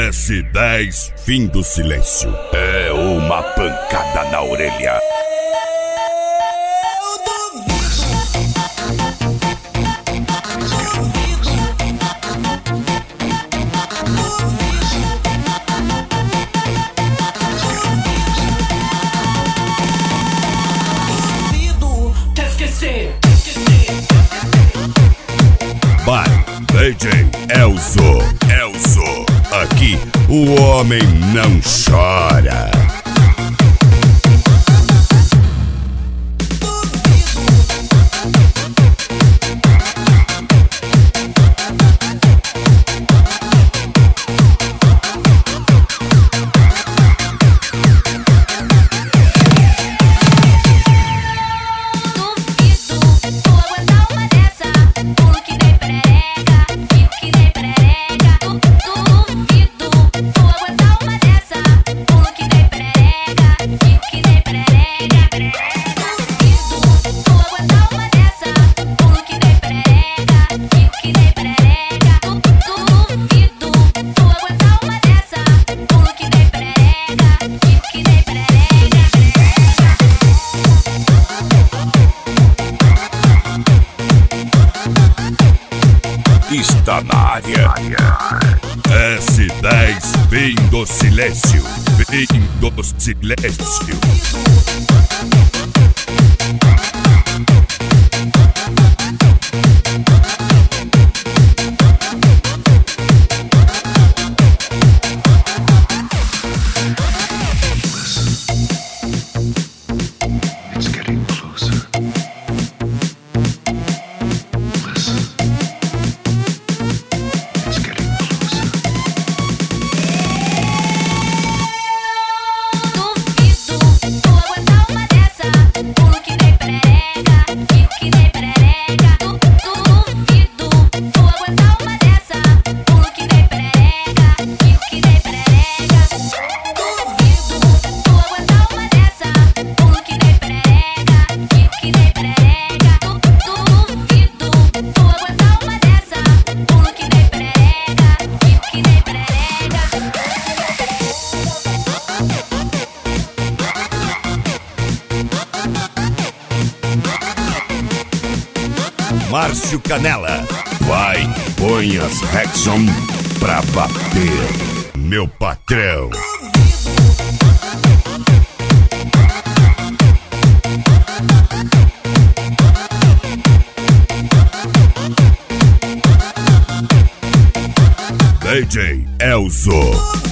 S10, fim do silêncio. É uma pancada na orelha. By DJ Elzo. Aqui o homem não chora. Está na área. S10, fim do silêncio. Fim do silêncio. Márcio Canela. Vai, põe as Rexon pra bater, meu patrão. DJ Elzo.